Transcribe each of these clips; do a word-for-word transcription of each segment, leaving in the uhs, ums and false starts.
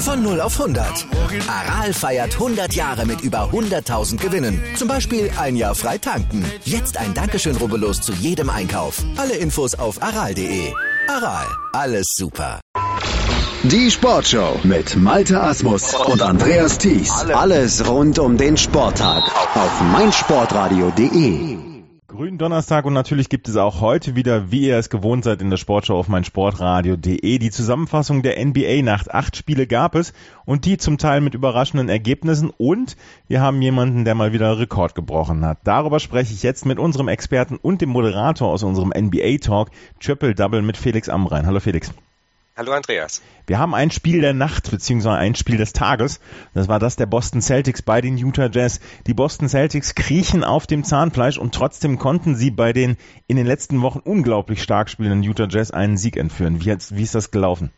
Von null auf hundert. Aral feiert hundert Jahre mit über hunderttausend Gewinnen. Zum Beispiel ein Jahr frei tanken. Jetzt ein Dankeschön, rubbellos zu jedem Einkauf. Alle Infos auf aral punkt de. Aral, alles super. Die Sportshow mit Malte Asmus und Andreas Thies. Alles rund um den Sporttag auf meinsportradio punkt de. Grünen Donnerstag und natürlich gibt es auch heute wieder, wie ihr es gewohnt seid, in der Sportshow auf meinsportradio punkt de die Zusammenfassung der N B A-Nacht. Acht Spiele gab es und die zum Teil mit überraschenden Ergebnissen und wir haben jemanden, der mal wieder einen Rekord gebrochen hat. Darüber spreche ich jetzt mit unserem Experten und dem Moderator aus unserem N B A-Talk, Triple Double, mit Felix Amrein. Hallo Felix. Hallo Andreas. Wir haben ein Spiel der Nacht, beziehungsweise ein Spiel des Tages. Das war das der Boston Celtics bei den Utah Jazz. Die Boston Celtics kriechen auf dem Zahnfleisch und trotzdem konnten sie bei den in den letzten Wochen unglaublich stark spielenden Utah Jazz einen Sieg entführen. Wie, wie ist das gelaufen?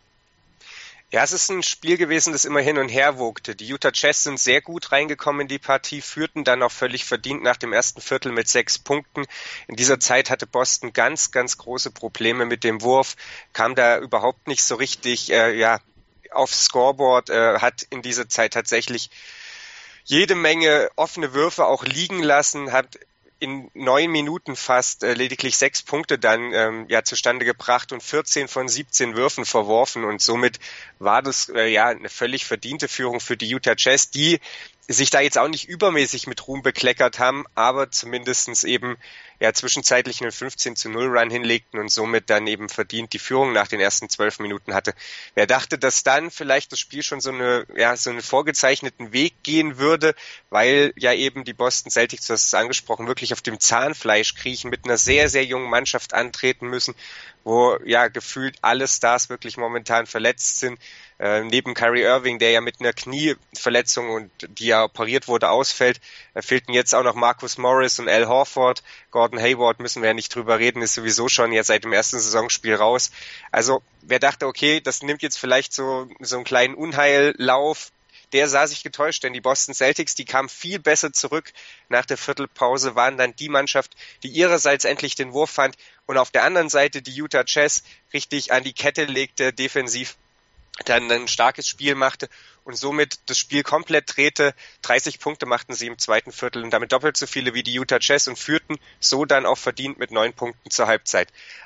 Ja, es ist ein Spiel gewesen, das immer hin und her wogte. Die Utah Jazz sind sehr gut reingekommen in die Partie, führten dann auch völlig verdient nach dem ersten Viertel mit sechs Punkten. In dieser Zeit hatte Boston ganz, ganz große Probleme mit dem Wurf, kam da überhaupt nicht so richtig äh, ja, aufs Scoreboard, äh, hat in dieser Zeit tatsächlich jede Menge offene Würfe auch liegen lassen, hat in neun Minuten fast äh, lediglich sechs Punkte dann ähm, ja zustande gebracht und vierzehn von siebzehn Würfen verworfen und somit war das äh, ja eine völlig verdiente Führung für die Utah Jazz, die sich da jetzt auch nicht übermäßig mit Ruhm bekleckert haben, aber zumindestens eben ja zwischenzeitlich einen fünfzehn zu null Run hinlegten und somit dann eben verdient die Führung nach den ersten zwölf Minuten hatte. Wer dachte, dass dann vielleicht das Spiel schon so eine ja so einen vorgezeichneten Weg gehen würde, weil ja eben die Boston Celtics, du hast es angesprochen, wirklich auf dem Zahnfleisch kriechen, mit einer sehr, sehr jungen Mannschaft antreten müssen, wo ja gefühlt alle Stars wirklich momentan verletzt sind. Äh, neben Kyrie Irving, der ja mit einer Knieverletzung und die ja operiert wurde, ausfällt, äh, fehlten jetzt auch noch Marcus Morris und Al Horford. Gordon Hayward müssen wir ja nicht drüber reden, ist sowieso schon ja seit dem ersten Saisonspiel raus. Also wer dachte, okay, das nimmt jetzt vielleicht so so einen kleinen Unheillauf, der sah sich getäuscht, denn die Boston Celtics, die kamen viel besser zurück nach der Viertelpause, waren dann die Mannschaft, die ihrerseits endlich den Wurf fand und auf der anderen Seite die Utah Jazz richtig an die Kette legte, defensiv dann ein starkes Spiel machte und somit das Spiel komplett drehte. dreißig Punkte machten sie im zweiten Viertel und damit doppelt so viele wie die Utah Jazz und führten so dann auch verdient mit neun Punkten zur Halbzeit.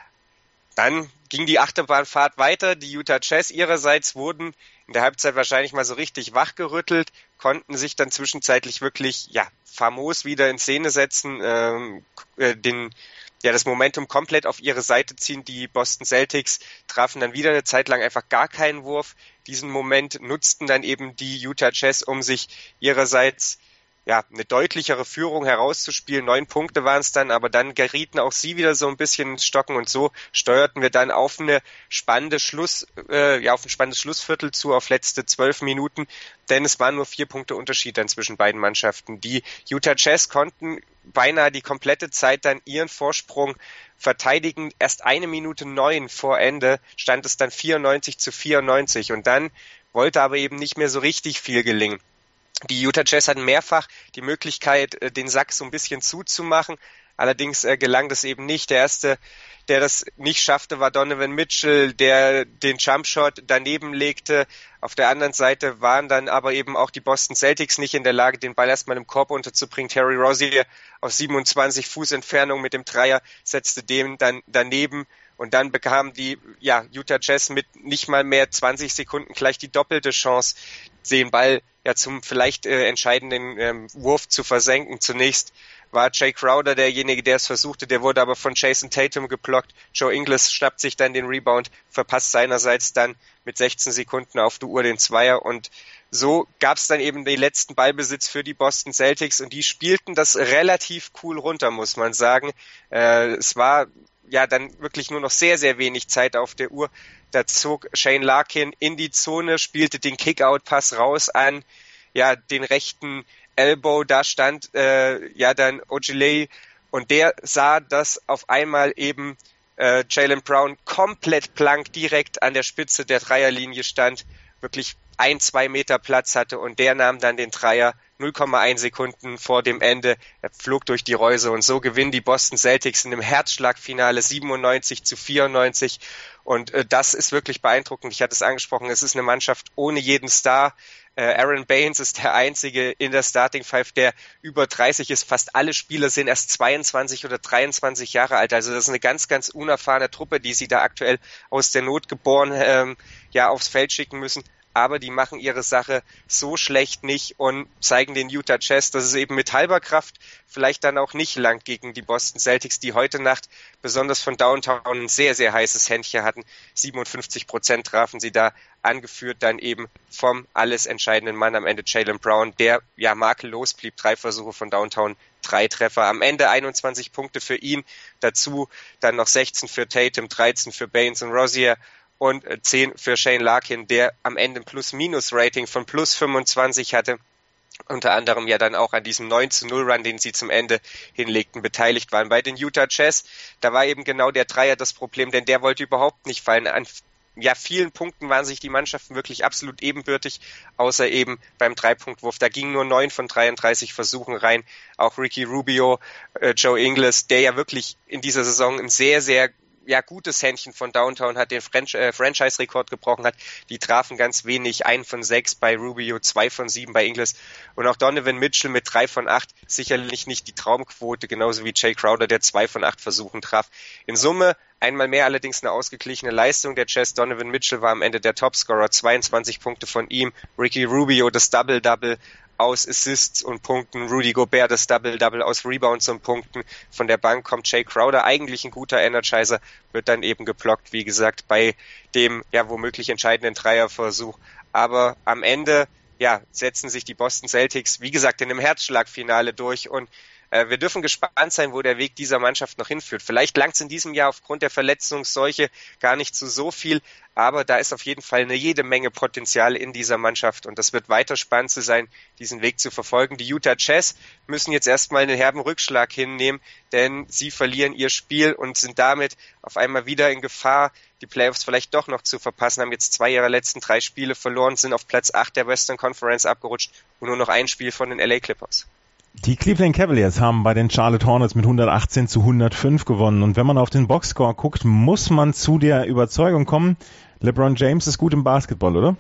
Dann ging die Achterbahnfahrt weiter. Die Utah Jazz ihrerseits wurden in der Halbzeit wahrscheinlich mal so richtig wachgerüttelt, konnten sich dann zwischenzeitlich wirklich ja famos wieder in Szene setzen, ähm, äh, den ja das Momentum komplett auf ihre Seite ziehen. Die Boston Celtics trafen dann wieder eine Zeit lang einfach gar keinen Wurf. Diesen Moment nutzten dann eben die Utah Jazz, um sich ihrerseits ja eine deutlichere Führung herauszuspielen. Neun Punkte waren es dann, aber dann gerieten auch sie wieder so ein bisschen ins Stocken und so steuerten wir dann auf eine spannende Schluss, äh, ja auf ein spannendes Schlussviertel zu, auf letzte zwölf Minuten, denn es waren nur vier Punkte Unterschied dann zwischen beiden Mannschaften. Die Utah Jazz konnten beinahe die komplette Zeit dann ihren Vorsprung verteidigen. Erst eine Minute neun vor Ende stand es dann vierundneunzig zu vierundneunzig und dann wollte aber eben nicht mehr so richtig viel gelingen. Die Utah Jazz hatten mehrfach die Möglichkeit, den Sack so ein bisschen zuzumachen. Allerdings äh, gelang das eben nicht. Der erste, der das nicht schaffte, war Donovan Mitchell, der den Jumpshot daneben legte. Auf der anderen Seite waren dann aber eben auch die Boston Celtics nicht in der Lage, den Ball erstmal im Korb unterzubringen. Terry Rozier aus siebenundzwanzig Fuß Entfernung mit dem Dreier setzte den dann daneben. Und dann bekamen die ja, Utah Jazz mit nicht mal mehr zwanzig Sekunden gleich die doppelte Chance, den Ball ja zum vielleicht äh, entscheidenden ähm, Wurf zu versenken. Zunächst war Jay Crowder derjenige, der es versuchte, der wurde aber von Jason Tatum geblockt. Joe Ingles schnappt sich dann den Rebound, verpasst seinerseits dann mit sechzehn Sekunden auf die Uhr den Zweier und so gab es dann eben den letzten Ballbesitz für die Boston Celtics und die spielten das relativ cool runter, muss man sagen. Äh, es war ja dann wirklich nur noch sehr, sehr wenig Zeit auf der Uhr. Da zog Shane Larkin in die Zone, spielte den Kick-Out-Pass raus an, ja, den rechten Elbow, da stand äh, ja dann Ogilvy und der sah, dass auf einmal eben äh, Jaylen Brown komplett blank direkt an der Spitze der Dreierlinie stand, wirklich ein, zwei Meter Platz hatte und der nahm dann den Dreier null Komma eins Sekunden vor dem Ende. Er flog durch die Reuse und so gewinnen die Boston Celtics in einem Herzschlagfinale siebenundneunzig zu vierundneunzig. Und äh, das ist wirklich beeindruckend. Ich hatte es angesprochen, es ist eine Mannschaft ohne jeden Star. Äh, Aaron Baines ist der Einzige in der Starting Five, der über dreißig ist. Fast alle Spieler sind erst zweiundzwanzig oder dreiundzwanzig Jahre alt. Also das ist eine ganz, ganz unerfahrene Truppe, die sie da aktuell aus der Not geboren ähm, ja aufs Feld schicken müssen. Aber die machen ihre Sache so schlecht nicht und zeigen den Utah Jazz, dass es eben mit halber Kraft vielleicht dann auch nicht langt gegen die Boston Celtics, die heute Nacht besonders von Downtown ein sehr, sehr heißes Händchen hatten. siebenundfünfzig Prozent trafen sie da, angeführt dann eben vom alles entscheidenden Mann am Ende, Jaylen Brown, der ja makellos blieb. Drei Versuche von Downtown, drei Treffer. Am Ende einundzwanzig Punkte für ihn, dazu dann noch sechzehn für Tatum, dreizehn für Baines und Rozier. Und zehn für Shane Larkin, der am Ende ein Plus-Minus-Rating von plus fünfundzwanzig hatte. Unter anderem ja dann auch an diesem neun zu null Run, den sie zum Ende hinlegten, beteiligt waren. Bei den Utah Jazz, da war eben genau der Dreier das Problem, denn der wollte überhaupt nicht fallen. An ja, vielen Punkten waren sich die Mannschaften wirklich absolut ebenbürtig, außer eben beim Dreipunktwurf. Da gingen nur neun von dreiunddreißig Versuchen rein. Auch Ricky Rubio, äh, Joe Ingles, der ja wirklich in dieser Saison ein sehr, sehr ja, gutes Händchen von Downtown hat, den Franch- äh, Franchise-Rekord gebrochen hat. Die trafen ganz wenig, ein von sechs bei Rubio, zwei von sieben bei Ingles. Und auch Donovan Mitchell mit drei von acht, sicherlich nicht die Traumquote, genauso wie Jay Crowder, der zwei von acht Versuchen traf. In Summe einmal mehr allerdings eine ausgeglichene Leistung der Jazz. Donovan Mitchell war am Ende der Topscorer, zweiundzwanzig Punkte von ihm. Ricky Rubio das Double-Double aus Assists und Punkten. Rudy Gobert das Double-Double aus Rebounds und Punkten. Von der Bank kommt Jay Crowder, eigentlich ein guter Energizer, wird dann eben geblockt, wie gesagt, bei dem ja womöglich entscheidenden Dreierversuch. Aber am Ende ja setzen sich die Boston Celtics, wie gesagt, in einem Herzschlagfinale durch und äh, wir dürfen gespannt sein, wo der Weg dieser Mannschaft noch hinführt. Vielleicht langt es in diesem Jahr aufgrund der Verletzungsseuche gar nicht zu so viel, aber da ist auf jeden Fall eine jede Menge Potenzial in dieser Mannschaft und das wird weiter spannend zu sein, diesen Weg zu verfolgen. Die Utah Jazz müssen jetzt erstmal einen herben Rückschlag hinnehmen, denn sie verlieren ihr Spiel und sind damit auf einmal wieder in Gefahr, die Playoffs vielleicht doch noch zu verpassen, haben jetzt zwei ihrer letzten drei Spiele verloren, sind auf Platz acht der Western Conference abgerutscht und nur noch ein Spiel von den L A Clippers. Die Cleveland Cavaliers haben bei den Charlotte Hornets mit hundertachtzehn zu hundertfünf gewonnen. Und wenn man auf den Boxscore guckt, muss man zu der Überzeugung kommen, LeBron James ist gut im Basketball, oder?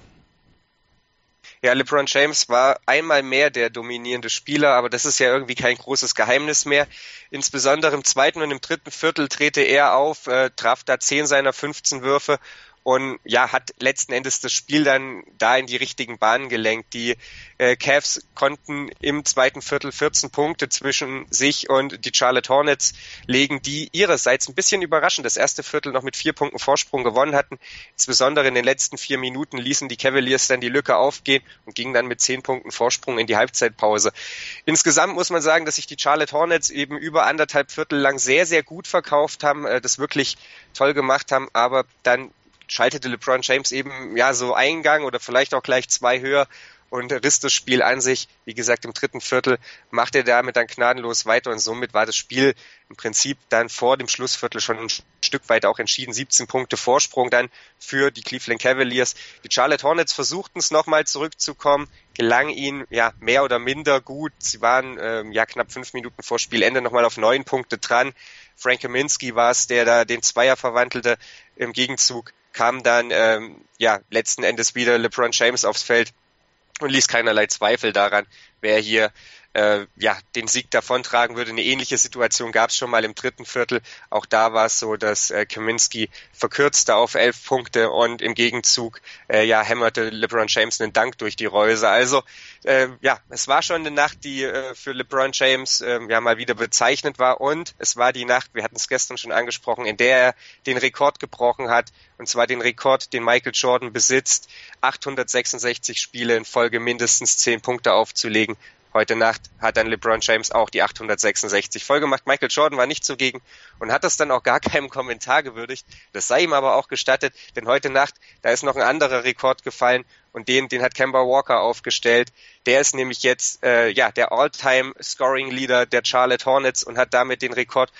Ja, LeBron James war einmal mehr der dominierende Spieler, aber das ist ja irgendwie kein großes Geheimnis mehr. Insbesondere im zweiten und im dritten Viertel drehte er auf, äh, traf da zehn seiner fünfzehn Würfe und ja, hat letzten Endes das Spiel dann da in die richtigen Bahnen gelenkt. Die äh, Cavs konnten im zweiten Viertel vierzehn Punkte zwischen sich und die Charlotte Hornets legen, die ihrerseits ein bisschen überraschend das erste Viertel noch mit vier Punkten Vorsprung gewonnen hatten. Insbesondere in den letzten vier Minuten ließen die Cavaliers dann die Lücke aufgehen und gingen dann mit zehn Punkten Vorsprung in die Halbzeitpause. Insgesamt muss man sagen, dass sich die Charlotte Hornets eben über anderthalb Viertel lang sehr, sehr gut verkauft haben, äh, das wirklich toll gemacht haben, aber dann schaltete LeBron James eben ja so Eingang oder vielleicht auch gleich zwei höher und riss das Spiel an sich. Wie gesagt, im dritten Viertel machte er damit dann gnadenlos weiter und somit war das Spiel im Prinzip dann vor dem Schlussviertel schon ein Stück weit auch entschieden. siebzehn Punkte Vorsprung dann für die Cleveland Cavaliers. Die Charlotte Hornets versuchten es nochmal zurückzukommen, gelang ihnen ja mehr oder minder gut. Sie waren ähm, ja knapp fünf Minuten vor Spielende nochmal auf neun Punkte dran. Frank Kaminsky war es, der da den Zweier verwandelte. Im Gegenzug kam dann ähm, ja letzten Endes wieder LeBron James aufs Feld und ließ keinerlei Zweifel daran, wer hier äh, ja den Sieg davontragen würde. Eine ähnliche Situation gab es schon mal im dritten Viertel. Auch da war es so, dass äh, Kaminsky verkürzte auf elf Punkte und im Gegenzug äh, ja hämmerte LeBron James einen Dank durch die Reuse. Also äh, ja, es war schon eine Nacht, die äh, für LeBron James äh, ja mal wieder bezeichnend war und es war die Nacht, wir hatten es gestern schon angesprochen, in der er den Rekord gebrochen hat, und zwar den Rekord, den Michael Jordan besitzt, achthundertsechsundsechzig Spiele in Folge mindestens zehn Punkte aufzulegen. Heute Nacht hat dann LeBron James auch die achthundertsechsundsechzig voll gemacht. Michael Jordan war nicht zugegen und hat das dann auch gar keinem Kommentar gewürdigt. Das sei ihm aber auch gestattet, denn heute Nacht, da ist noch ein anderer Rekord gefallen und den, den hat Kemba Walker aufgestellt. Der ist nämlich jetzt äh, ja der All-Time-Scoring-Leader der Charlotte Hornets und hat damit den Rekord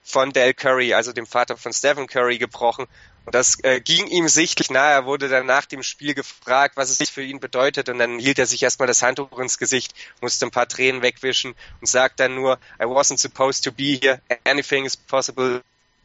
von Del Curry, also dem Vater von Stephen Curry, gebrochen. Und das äh, ging ihm sichtlich nahe. Er wurde dann nach dem Spiel gefragt, was es für ihn bedeutet. Und dann hielt er sich erstmal das Handtuch ins Gesicht, musste ein paar Tränen wegwischen und sagt dann nur, I wasn't supposed to be here. Anything is possible.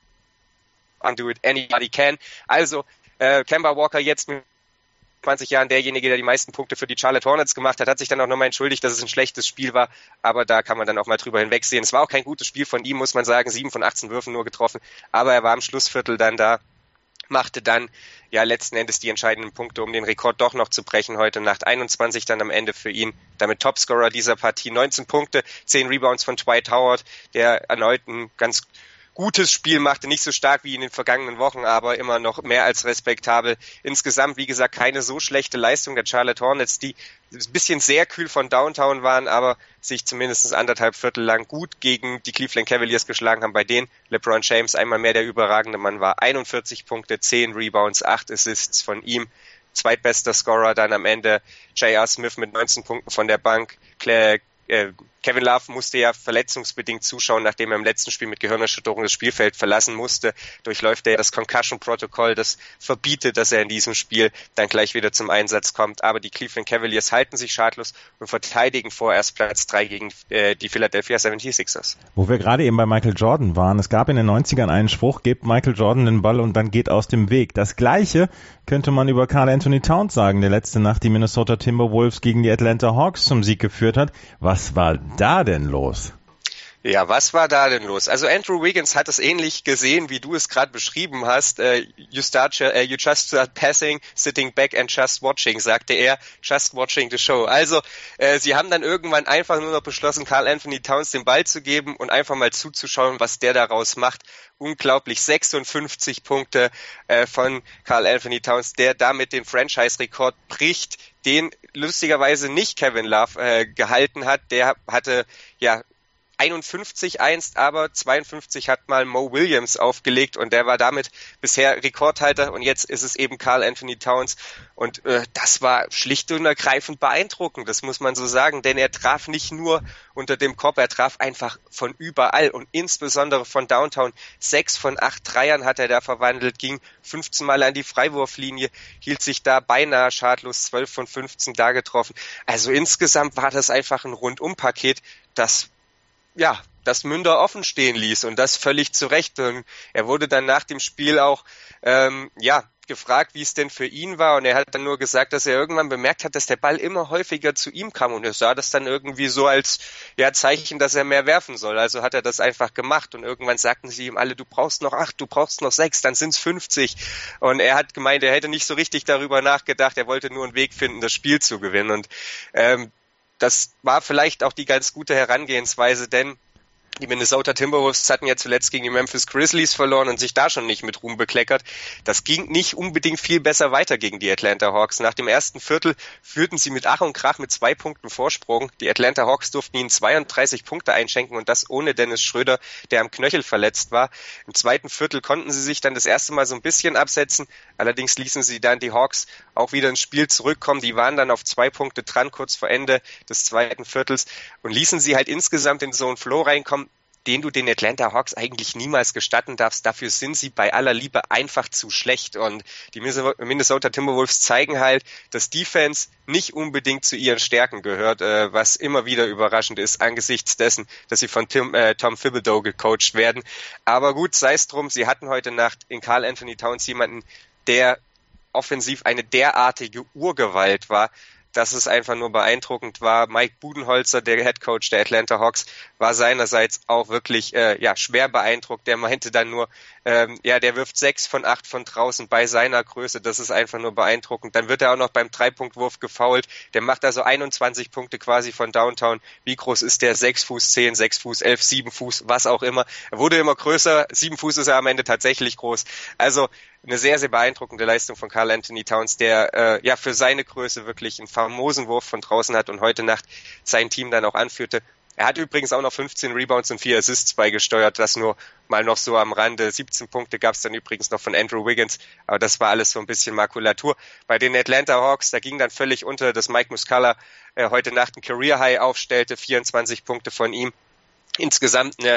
Undo it, anybody can. Also, äh, Kemba Walker jetzt mit zwanzig Jahren derjenige, der die meisten Punkte für die Charlotte Hornets gemacht hat, hat sich dann auch nochmal entschuldigt, dass es ein schlechtes Spiel war, aber da kann man dann auch mal drüber hinwegsehen. Es war auch kein gutes Spiel von ihm, muss man sagen, sieben von achtzehn Würfen nur getroffen, aber er war im Schlussviertel dann da, machte dann ja letzten Endes die entscheidenden Punkte, um den Rekord doch noch zu brechen heute Nacht. einundzwanzig dann am Ende für ihn, damit Topscorer dieser Partie, neunzehn Punkte, zehn Rebounds von Dwight Howard, der erneut ein ganz gutes Spiel machte, nicht so stark wie in den vergangenen Wochen, aber immer noch mehr als respektabel. Insgesamt, wie gesagt, keine so schlechte Leistung der Charlotte Hornets, die ein bisschen sehr kühl von Downtown waren, aber sich zumindest anderthalb Viertel lang gut gegen die Cleveland Cavaliers geschlagen haben, bei denen LeBron James einmal mehr der überragende Mann war. einundvierzig Punkte, zehn Rebounds, acht Assists von ihm. Zweitbester Scorer dann am Ende J R. Smith mit neunzehn Punkten von der Bank. Claire, äh, Kevin Love musste ja verletzungsbedingt zuschauen, nachdem er im letzten Spiel mit Gehirnerschütterung das Spielfeld verlassen musste. Durchläuft er das Concussion-Protokoll, das verbietet, dass er in diesem Spiel dann gleich wieder zum Einsatz kommt. Aber die Cleveland Cavaliers halten sich schadlos und verteidigen vorerst Platz drei gegen äh, die Philadelphia seventy-sixers. Wo wir gerade eben bei Michael Jordan waren, es gab in den neunzigern einen Spruch, gebt Michael Jordan den Ball und dann geht aus dem Weg. Das Gleiche könnte man über Karl Anthony Towns sagen, der letzte Nacht die Minnesota Timberwolves gegen die Atlanta Hawks zum Sieg geführt hat. Was war da denn los? Ja, was war da denn los? Also Andrew Wiggins hat es ähnlich gesehen, wie du es gerade beschrieben hast. Uh, you start, uh, you just start passing, sitting back and just watching, sagte er. Just watching the show. Also äh, sie haben dann irgendwann einfach nur noch beschlossen, Karl Anthony Towns den Ball zu geben und einfach mal zuzuschauen, was der daraus macht. Unglaublich, sechsundfünfzig Punkte äh, von Karl Anthony Towns, der damit den Franchise-Rekord bricht, den lustigerweise nicht Kevin Love äh, gehalten hat. Der hatte ja einundfünfzig einst, aber zweiundfünfzig hat mal Mo Williams aufgelegt und der war damit bisher Rekordhalter und jetzt ist es eben Karl Anthony Towns und äh, das war schlicht und ergreifend beeindruckend, das muss man so sagen, denn er traf nicht nur unter dem Korb, er traf einfach von überall und insbesondere von Downtown. Sechs von acht Dreiern hat er da verwandelt, ging fünfzehn Mal an die Freiwurflinie, hielt sich da beinahe schadlos, zwölf von fünfzehn da getroffen. Also insgesamt war das einfach ein Rundumpaket, das ja, das Münder offen stehen ließ und das völlig zu Recht. Und er wurde dann nach dem Spiel auch ähm, ja gefragt, wie es denn für ihn war und er hat dann nur gesagt, dass er irgendwann bemerkt hat, dass der Ball immer häufiger zu ihm kam und er sah das dann irgendwie so als ja Zeichen, dass er mehr werfen soll. Also hat er das einfach gemacht und irgendwann sagten sie ihm alle, du brauchst noch acht, du brauchst noch sechs, dann sind's fünfzig und er hat gemeint, er hätte nicht so richtig darüber nachgedacht, er wollte nur einen Weg finden, das Spiel zu gewinnen und ähm, das war vielleicht auch die ganz gute Herangehensweise, denn die Minnesota Timberwolves hatten ja zuletzt gegen die Memphis Grizzlies verloren und sich da schon nicht mit Ruhm bekleckert. Das ging nicht unbedingt viel besser weiter gegen die Atlanta Hawks. Nach dem ersten Viertel führten sie mit Ach und Krach mit zwei Punkten Vorsprung. Die Atlanta Hawks durften ihnen zweiunddreißig Punkte einschenken und das ohne Dennis Schröder, der am Knöchel verletzt war. Im zweiten Viertel konnten sie sich dann das erste Mal so ein bisschen absetzen. Allerdings ließen sie dann die Hawks auch wieder ins Spiel zurückkommen. Die waren dann auf zwei Punkte dran, kurz vor Ende des zweiten Viertels und ließen sie halt insgesamt in so einen Flow reinkommen, den du den Atlanta Hawks eigentlich niemals gestatten darfst. Dafür sind sie bei aller Liebe einfach zu schlecht. Und die Minnesota Timberwolves zeigen halt, dass Defense nicht unbedingt zu ihren Stärken gehört, äh, was immer wieder überraschend ist, angesichts dessen, dass sie von Tim, äh, Tom Thibodeau gecoacht werden. Aber gut, sei es drum, sie hatten heute Nacht in Karl Anthony Towns jemanden, der offensiv eine derartige Urgewalt war, dass es einfach nur beeindruckend war. Mike Budenholzer, der Headcoach der Atlanta Hawks, war seinerseits auch wirklich äh, ja schwer beeindruckt. Der meinte dann nur, ähm, ja, der wirft sechs von acht von draußen bei seiner Größe. Das ist einfach nur beeindruckend. Dann wird er auch noch beim Dreipunktwurf gefoult. Der macht also einundzwanzig Punkte quasi von Downtown. Wie groß ist der? sechs Fuß zehn, sechs Fuß elf, sieben Fuß, was auch immer. Er wurde immer größer. sieben Fuß ist er am Ende tatsächlich groß. Also eine sehr, sehr beeindruckende Leistung von Karl Anthony Towns, der äh, ja für seine Größe wirklich einen famosen Wurf von draußen hat und heute Nacht sein Team dann auch anführte. Er hat übrigens auch noch fünfzehn Rebounds und vier Assists beigesteuert, das nur mal noch so am Rande. siebzehn Punkte gab es dann übrigens noch von Andrew Wiggins, aber das war alles so ein bisschen Makulatur. Bei den Atlanta Hawks, da ging dann völlig unter, dass Mike Muscala äh, heute Nacht ein Career High aufstellte, vierundzwanzig Punkte von ihm. Insgesamt eine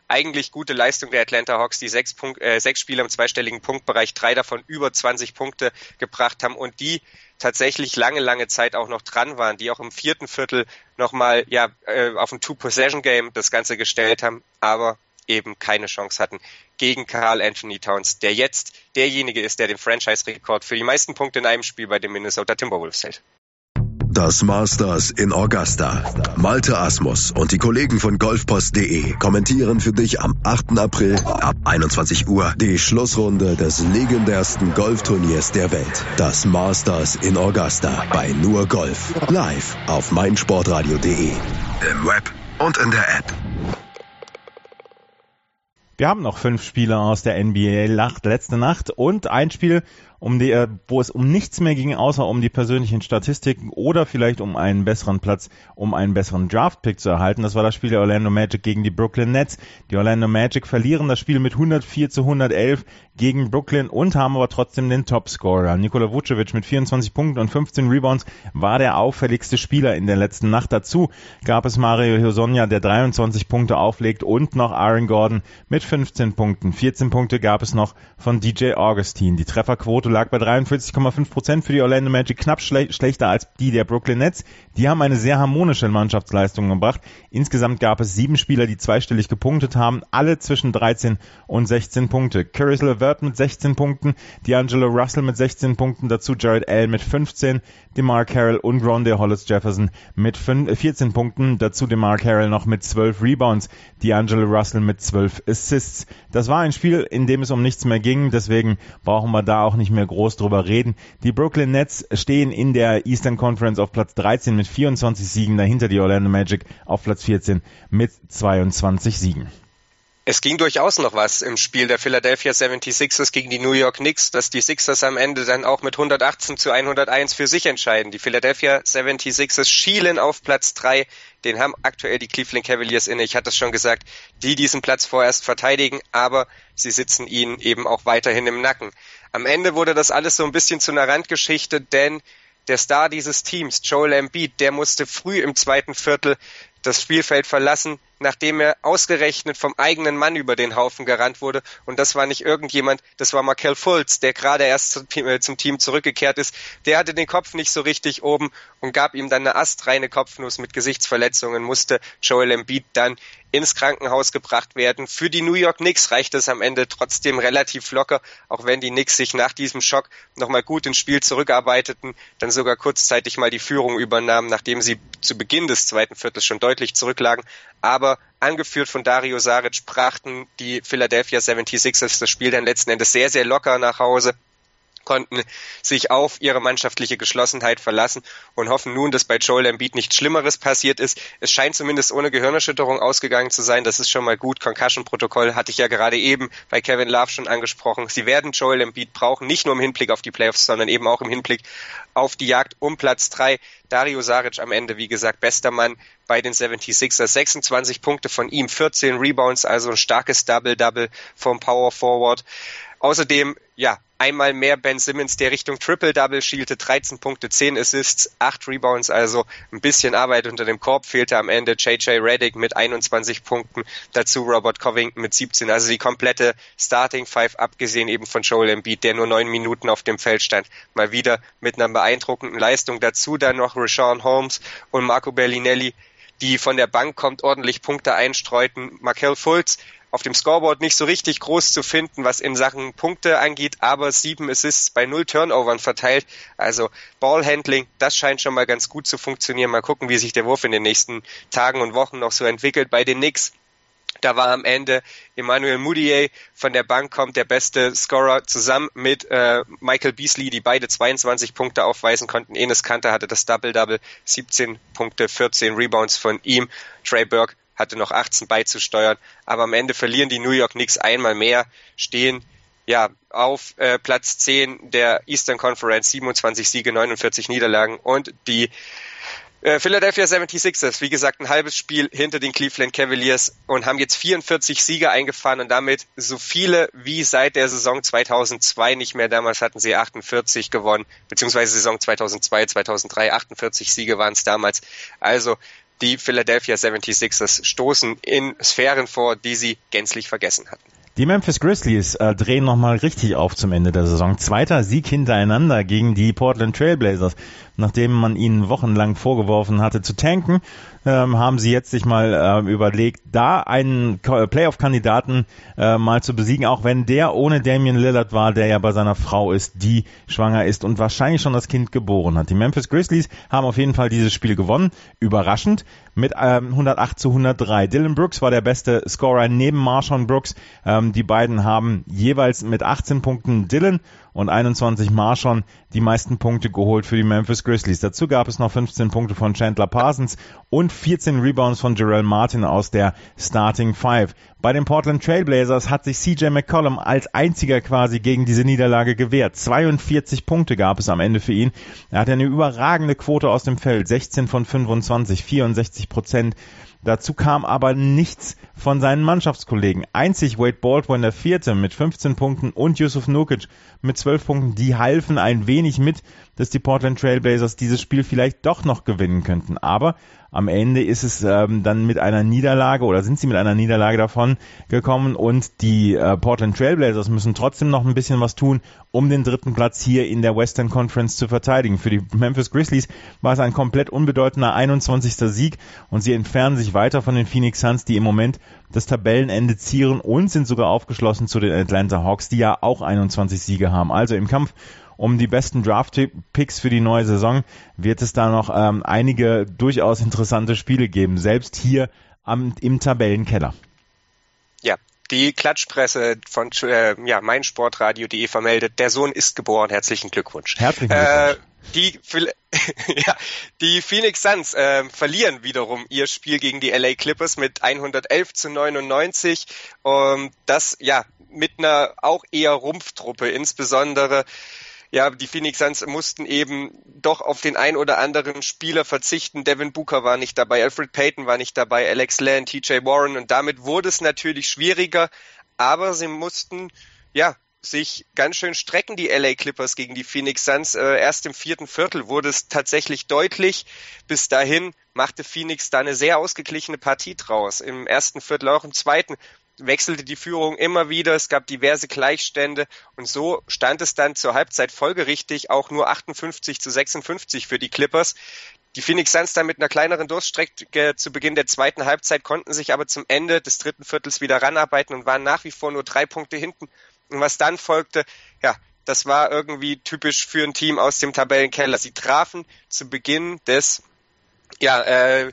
eigentlich gute Leistung der Atlanta Hawks, die sechs, Punkt, äh, sechs Spiele im zweistelligen Punktbereich, drei davon über zwanzig Punkte gebracht haben und die tatsächlich lange, lange Zeit auch noch dran waren, die auch im vierten Viertel nochmal ja, äh, auf ein Two-Possession-Game das Ganze gestellt haben, aber eben keine Chance hatten gegen Karl Anthony Towns, der jetzt derjenige ist, der den Franchise-Rekord für die meisten Punkte in einem Spiel bei den Minnesota Timberwolves hält. Das Masters in Augusta. Malte Asmus und die Kollegen von golfpost punkt de kommentieren für dich am achten April ab einundzwanzig Uhr die Schlussrunde des legendärsten Golfturniers der Welt. Das Masters in Augusta bei Nur Golf. Live auf meinsportradio punkt de. Im Web und in der App. Wir haben noch fünf Spiele aus der N B A letzte Nacht und ein Spiel, um die, wo es um nichts mehr ging, außer um die persönlichen Statistiken oder vielleicht um einen besseren Platz, um einen besseren Draft-Pick zu erhalten. Das war das Spiel der Orlando Magic gegen die Brooklyn Nets. Die Orlando Magic verlieren das Spiel mit hundertvier zu hundertelf gegen Brooklyn und haben aber trotzdem den Topscorer. Nikola Vucevic mit vierundzwanzig Punkten und fünfzehn Rebounds war der auffälligste Spieler in der letzten Nacht. Dazu gab es Mario Hezonja, der dreiundzwanzig Punkte auflegt und noch Aaron Gordon mit fünfzehn Punkten. vierzehn Punkte gab es noch von D J Augustin. Die Trefferquote lag bei dreiundvierzig Komma fünf Prozent für die Orlando Magic, knapp schle- schlechter als die der Brooklyn Nets. Die haben eine sehr harmonische Mannschaftsleistung gebracht. Insgesamt gab es sieben Spieler, die zweistellig gepunktet haben, alle zwischen dreizehn und sechzehn Punkte. Caris LeVert mit sechzehn Punkten, D'Angelo Russell mit sechzehn Punkten, dazu Jared Allen mit fünfzehn, DeMar Carroll und Rondé Hollis-Jefferson mit vierzehn Punkten, dazu DeMar Carroll noch mit zwölf Rebounds, D'Angelo Russell mit zwölf Assists. Das war ein Spiel, in dem es um nichts mehr ging, deswegen brauchen wir da auch nicht mehr groß drüber reden. Die Brooklyn Nets stehen in der Eastern Conference auf Platz dreizehn mit vierundzwanzig Siegen, dahinter die Orlando Magic auf Platz vierzehn mit zweiundzwanzig Siegen. Es ging durchaus noch was im Spiel der Philadelphia seventy-sixers gegen die New York Knicks, dass die Sixers am Ende dann auch mit hundertachtzehn zu hunderteins für sich entscheiden. Die Philadelphia seventy-sixers schielen auf Platz drei, den haben aktuell die Cleveland Cavaliers inne. Ich hatte es schon gesagt, die diesen Platz vorerst verteidigen, aber sie sitzen ihnen eben auch weiterhin im Nacken. Am Ende wurde das alles so ein bisschen zu einer Randgeschichte, denn der Star dieses Teams, Joel Embiid, der musste früh im zweiten Viertel das Spielfeld verlassen, nachdem er ausgerechnet vom eigenen Mann über den Haufen gerannt wurde. Und das war nicht irgendjemand, das war Markelle Fultz, der gerade erst zum Team zurückgekehrt ist. Der hatte den Kopf nicht so richtig oben und gab ihm dann eine astreine Kopfnuss mit Gesichtsverletzungen, musste Joel Embiid dann ins Krankenhaus gebracht werden. Für die New York Knicks reicht es am Ende trotzdem relativ locker, auch wenn die Knicks sich nach diesem Schock nochmal gut ins Spiel zurückarbeiteten, dann sogar kurzzeitig mal die Führung übernahmen, nachdem sie zu Beginn des zweiten Viertels schon deutlich zurücklagen. Aber angeführt von Dario Saric brachten die Philadelphia seventy-sixers das Spiel dann letzten Endes sehr, sehr locker nach Hause, konnten sich auf ihre mannschaftliche Geschlossenheit verlassen und hoffen nun, dass bei Joel Embiid nichts Schlimmeres passiert ist. Es scheint zumindest ohne Gehirnerschütterung ausgegangen zu sein. Das ist schon mal gut. Concussion-Protokoll hatte ich ja gerade eben bei Kevin Love schon angesprochen. Sie werden Joel Embiid brauchen, nicht nur im Hinblick auf die Playoffs, sondern eben auch im Hinblick auf die Jagd um Platz drei. Dario Saric am Ende, wie gesagt, bester Mann bei den seventy-sixers. sechsundzwanzig Punkte von ihm, vierzehn Rebounds, also ein starkes Double-Double vom Power Forward. Außerdem, ja, einmal mehr Ben Simmons, der Richtung Triple-Double schielte, dreizehn Punkte, zehn Assists, acht Rebounds, also ein bisschen Arbeit unter dem Korb fehlte am Ende. J J Redick mit einundzwanzig Punkten, dazu Robert Covington mit siebzehn, also die komplette Starting Five, abgesehen eben von Joel Embiid, der nur neun Minuten auf dem Feld stand, mal wieder mit einer beeindruckenden Leistung. Dazu dann noch Richaun Holmes und Marco Bellinelli, die von der Bank kommt, ordentlich Punkte einstreuten. Markelle Fultz auf dem Scoreboard nicht so richtig groß zu finden, was in Sachen Punkte angeht, aber sieben Assists bei null Turnovern verteilt. Also Ballhandling, das scheint schon mal ganz gut zu funktionieren. Mal gucken, wie sich der Wurf in den nächsten Tagen und Wochen noch so entwickelt. Bei den Knicks, da war am Ende Emmanuel Mudiay von der Bank, kommt der beste Scorer, zusammen mit äh, Michael Beasley, die beide zweiundzwanzig Punkte aufweisen konnten. Enes Kanter hatte das Double-Double, siebzehn Punkte, vierzehn Rebounds von ihm. Trey Burke hatte noch achtzehn beizusteuern, aber am Ende verlieren die New York Knicks einmal mehr, stehen ja auf äh, Platz zehn der Eastern Conference, siebenundzwanzig Siege, neunundvierzig Niederlagen, und die äh, Philadelphia seventy-sixers, wie gesagt, ein halbes Spiel hinter den Cleveland Cavaliers und haben jetzt vierundvierzig Siege eingefahren und damit so viele wie seit der Saison zweitausendzwei nicht mehr. Damals hatten sie achtundvierzig gewonnen, beziehungsweise Saison zweitausendzwei, zweitausenddrei, achtundvierzig Siege waren es damals. Also die Philadelphia seventy-sixers stoßen in Sphären vor, die sie gänzlich vergessen hatten. Die Memphis Grizzlies äh, drehen nochmal richtig auf zum Ende der Saison. Zweiter Sieg hintereinander gegen die Portland Trail Blazers. Nachdem man ihnen wochenlang vorgeworfen hatte zu tanken, ähm, haben sie jetzt sich mal äh, überlegt, da einen Playoff-Kandidaten äh, mal zu besiegen, auch wenn der ohne Damian Lillard war, der ja bei seiner Frau ist, die schwanger ist und wahrscheinlich schon das Kind geboren hat. Die Memphis Grizzlies haben auf jeden Fall dieses Spiel gewonnen, überraschend, mit ähm, hundertacht zu hundertdrei. Dillon Brooks war der beste Scorer neben Marshawn Brooks. Ähm, die beiden haben jeweils mit achtzehn Punkten Dillon und einundzwanzig Marshawn die meisten Punkte geholt für die Memphis Grizzlies. Dazu gab es noch fünfzehn Punkte von Chandler Parsons und vierzehn Rebounds von Jarrell Martin aus der Starting Five. Bei den Portland Trail Blazers hat sich C J McCollum als einziger quasi gegen diese Niederlage gewehrt. zweiundvierzig Punkte gab es am Ende für ihn. Er hatte eine überragende Quote aus dem Feld, sechzehn von fünfundzwanzig, vierundsechzig Prozent. Dazu kam aber nichts von seinen Mannschaftskollegen. Einzig Wade Baldwin, der Vierte, mit fünfzehn Punkten und Yusuf Nurkic mit zwölf Punkten, die halfen ein wenig mit, dass die Portland Trail Blazers dieses Spiel vielleicht doch noch gewinnen könnten. Aber am Ende ist es ähm, dann mit einer Niederlage oder sind sie mit einer Niederlage davon gekommen und die äh, Portland Trail Blazers müssen trotzdem noch ein bisschen was tun, um den dritten Platz hier in der Western Conference zu verteidigen. Für die Memphis Grizzlies war es ein komplett unbedeutender einundzwanzigster Sieg und sie entfernen sich weiter von den Phoenix Suns, die im Moment das Tabellenende zieren und sind sogar aufgeschlossen zu den Atlanta Hawks, die ja auch einundzwanzig Siege haben. Also im Kampf um die besten Draft-Picks für die neue Saison wird es da noch ähm, einige durchaus interessante Spiele geben, selbst hier am, im Tabellenkeller. Ja, die Klatschpresse von äh, ja, meinsportradio punkt de vermeldet, der Sohn ist geboren, herzlichen Glückwunsch. Herzlichen Glückwunsch. Äh, die, ja, die Phoenix Suns äh, verlieren wiederum ihr Spiel gegen die L A Clippers mit hundertelf zu neunundneunzig. Um, das ja mit einer auch eher Rumpftruppe, insbesondere ja, die Phoenix Suns mussten eben doch auf den ein oder anderen Spieler verzichten. Devin Booker war nicht dabei, Elfrid Payton war nicht dabei, Alex Len, T J Warren und damit wurde es natürlich schwieriger, aber sie mussten ja sich ganz schön strecken, die L A Clippers gegen die Phoenix Suns. Äh, erst im vierten Viertel wurde es tatsächlich deutlich. Bis dahin machte Phoenix da eine sehr ausgeglichene Partie draus. Im ersten Viertel, auch im zweiten, wechselte die Führung immer wieder, es gab diverse Gleichstände und so stand es dann zur Halbzeit folgerichtig auch nur achtundfünfzig zu sechsundfünfzig für die Clippers. Die Phoenix Suns dann mit einer kleineren Durststrecke zu Beginn der zweiten Halbzeit, konnten sich aber zum Ende des dritten Viertels wieder ranarbeiten und waren nach wie vor nur drei Punkte hinten. Und was dann folgte, ja, das war irgendwie typisch für ein Team aus dem Tabellenkeller. Sie trafen zu Beginn des, ja, äh,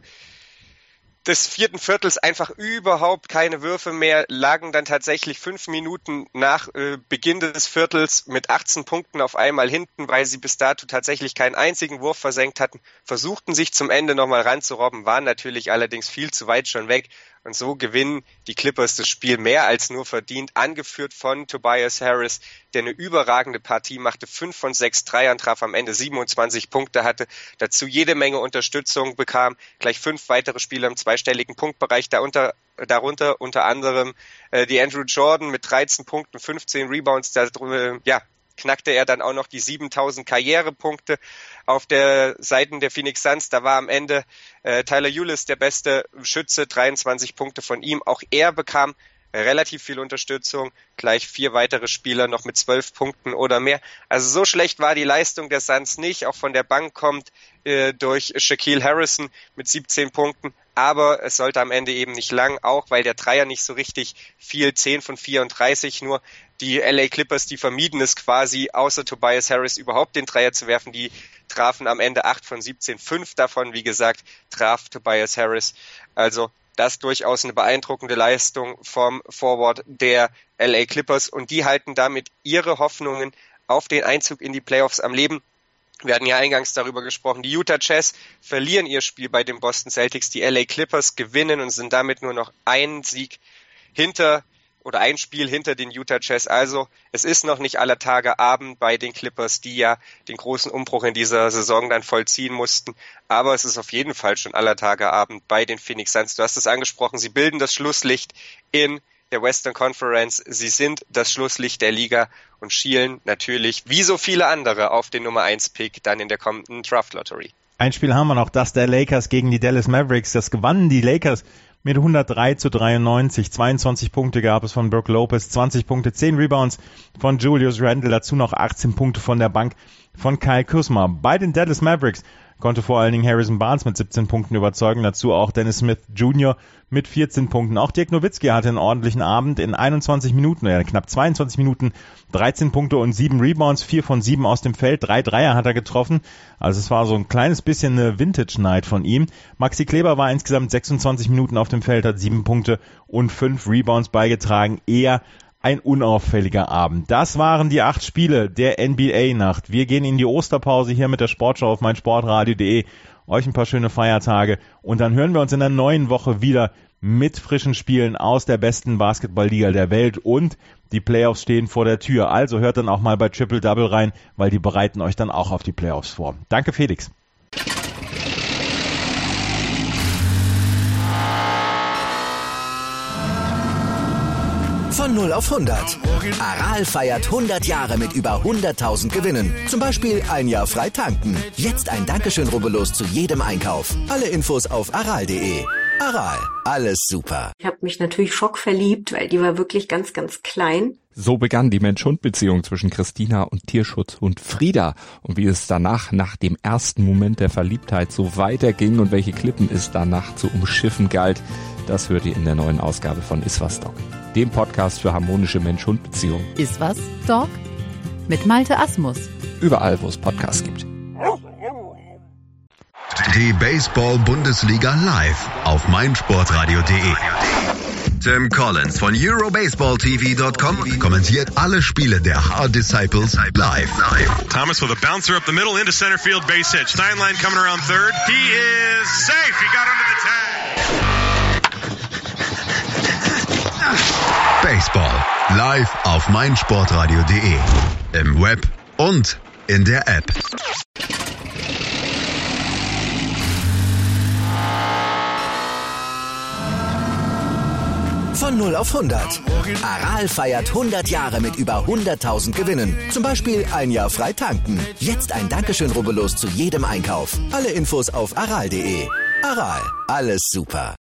des vierten Viertels einfach überhaupt keine Würfe mehr, lagen dann tatsächlich fünf Minuten nach äh, Beginn des Viertels mit achtzehn Punkten auf einmal hinten, weil sie bis dato tatsächlich keinen einzigen Wurf versenkt hatten, versuchten sich zum Ende nochmal ranzurobben, waren natürlich allerdings viel zu weit schon weg und so gewinnen die Clippers das Spiel mehr als nur verdient, angeführt von Tobias Harris, der eine überragende Partie machte, fünf von sechs Dreiern traf, am Ende siebenundzwanzig Punkte hatte, dazu jede Menge Unterstützung bekam, gleich fünf weitere Spieler im zweistelligen Punktbereich, darunter, darunter unter anderem äh, die Andrew Jordan mit dreizehn Punkten, fünfzehn Rebounds, da, äh, ja, knackte er dann auch noch die siebentausend Karrierepunkte auf der Seite der Phoenix Suns. Da war am Ende äh, Tyler Ulis der beste Schütze, dreiundzwanzig Punkte von ihm. Auch er bekam relativ viel Unterstützung, gleich vier weitere Spieler noch mit zwölf Punkten oder mehr. Also so schlecht war die Leistung der Suns nicht. Auch von der Bank kommt äh, durch Shaquille Harrison mit siebzehn Punkten. Aber es sollte am Ende eben nicht lang, auch weil der Dreier nicht so richtig fiel, zehn von vierunddreißig nur. Die L A Clippers, die vermieden es quasi, außer Tobias Harris überhaupt den Dreier zu werfen. Die trafen am Ende acht von siebzehn, fünf davon, wie gesagt, traf Tobias Harris. Also das durchaus eine beeindruckende Leistung vom Forward der L A Clippers und die halten damit ihre Hoffnungen auf den Einzug in die Playoffs am Leben. Wir hatten ja eingangs darüber gesprochen, die Utah Jazz verlieren ihr Spiel bei den Boston Celtics, die L A Clippers gewinnen und sind damit nur noch einen Sieg hinter oder ein Spiel hinter den Utah Jazz. Also es ist noch nicht aller Tage Abend bei den Clippers, die ja den großen Umbruch in dieser Saison dann vollziehen mussten. Aber es ist auf jeden Fall schon aller Tage Abend bei den Phoenix Suns. Du hast es angesprochen, sie bilden das Schlusslicht in der Western Conference. Sie sind das Schlusslicht der Liga und schielen natürlich, wie so viele andere, auf den Nummer eins Pick dann in der kommenden Draft Lottery. Ein Spiel haben wir noch, das der Lakers gegen die Dallas Mavericks. Das gewannen die Lakers mit hundertdrei zu dreiundneunzig. zweiundzwanzig Punkte gab es von Brook Lopez, zwanzig Punkte, zehn Rebounds von Julius Randle, dazu noch achtzehn Punkte von der Bank von Kyle Kuzma. Bei den Dallas Mavericks konnte vor allen Dingen Harrison Barnes mit siebzehn Punkten überzeugen, dazu auch Dennis Smith Junior mit vierzehn Punkten. Auch Dirk Nowitzki hatte einen ordentlichen Abend in einundzwanzig Minuten, ja, knapp zweiundzwanzig Minuten, dreizehn Punkte und sieben Rebounds, vier von sieben aus dem Feld, drei Dreier hat er getroffen. Also es war so ein kleines bisschen eine Vintage-Night von ihm. Maxi Kleber war insgesamt sechsundzwanzig Minuten auf dem Feld, hat sieben Punkte und fünf Rebounds beigetragen. Eher ein unauffälliger Abend. Das waren die acht Spiele der N B A-Nacht. Wir gehen in die Osterpause hier mit der Sportschau auf meinsportradio punkt de. Euch ein paar schöne Feiertage und dann hören wir uns in der neuen Woche wieder mit frischen Spielen aus der besten Basketballliga der Welt und die Playoffs stehen vor der Tür. Also hört dann auch mal bei Triple Double rein, weil die bereiten euch dann auch auf die Playoffs vor. Danke, Felix. Von null auf hundert. Aral feiert hundert Jahre mit über hunderttausend Gewinnen. Zum Beispiel ein Jahr frei tanken. Jetzt ein Dankeschön, rubbellos zu jedem Einkauf. Alle Infos auf aral punkt de. Aral, alles super. Ich habe mich natürlich schockverliebt, weil die war wirklich ganz, ganz klein. So begann die Mensch-Hund-Beziehung zwischen Christina und Tierschutzhund Frieda. Und wie es danach, nach dem ersten Moment der Verliebtheit, so weiterging und welche Klippen es danach zu umschiffen galt, das hört ihr in der neuen Ausgabe von Iswas Dog, dem Podcast für harmonische Mensch-Hund-Beziehungen. Iswas Dog mit Malte Asmus. Überall, wo es Podcasts gibt. Die Baseball-Bundesliga live auf meinsportradio punkt de. Tim Collins von Eurobaseball T V Punkt com kommentiert alle Spiele der Hard Disciples live. Thomas with a bouncer up the middle into center field, base hit. Steinlein coming around third. He is safe. He got under the tag. Baseball live auf meinsportradio punkt de. Im Web und in der App. Von null auf hundert. Aral feiert hundert Jahre mit über hunderttausend Gewinnen. Zum Beispiel ein Jahr frei tanken. Jetzt ein Dankeschön, rubbellos zu jedem Einkauf. Alle Infos auf aral punkt de. Aral, alles super.